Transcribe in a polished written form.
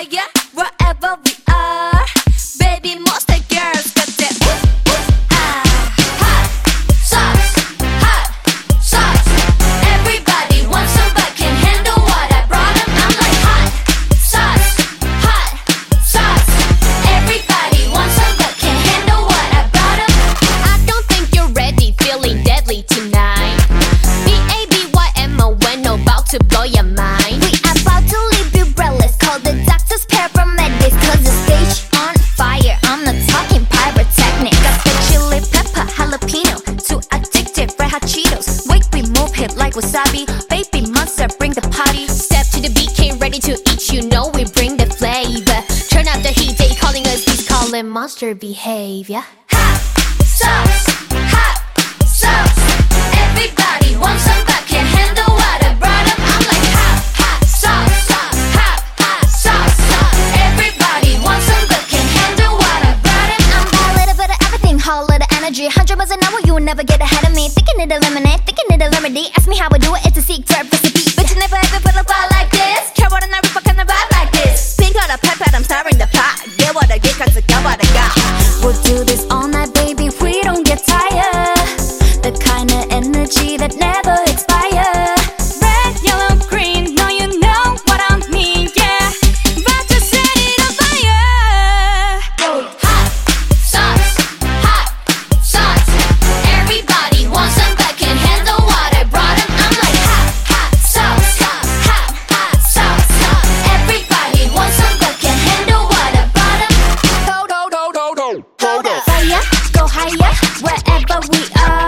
higher, wherever we are. Baby, monster girls got that hot sauce, hot sauce. Everybody wants some but can't handle what I brought 'em. I'm like hot sauce, hot sauce. Everybody wants some but can't handle what I brought 'em. I don't think you're ready, feeling deadly tonight. B-A-B-Y-M-O when about to blow your mind. We about to leave you breathless. Call the doctors, paramedics, 'cause the stage on fire. I'm not talking pyrotechnic. Got the chili pepper, jalapeno, too addictive, red hot Cheetos. Wait, we move hip like wasabi. Baby monster, bring the party. Step to the beat, came ready to eat. You know we bring the flavor. Turn up the heat, they calling us beast, calling monster behavior. Hot sauce, hot sauce. Everybody wants some but can't handle what I brought 'em. I'm like hot sauce, hot sauce. Everybody wants some but can't handle what I brought 'em. I'm A little bit of everything, whole lot of energy. 100 miles an hour, you will never get ahead of me. Thinking it a lemonade, thinking it a remedy. Ask me how I do it, it's a secret recipe. But you never ever put a fire like this. Care what I rip, I can vibe like this. Pink on a pepper, I'm stirring the pot. Get what I get, 'cause I got what I got. We'll do this all night, baby, we don't get tired. The kind of energy that never expires. Red, yellow, green, now you know what I mean, yeah. About to set it on fire. hot sauce. Everybody wants some but can't handle what I brought 'em. I'm like hot sauce, hot sauce. Everybody wants some but can't handle what I brought 'em. Fire, go higher, wherever we are.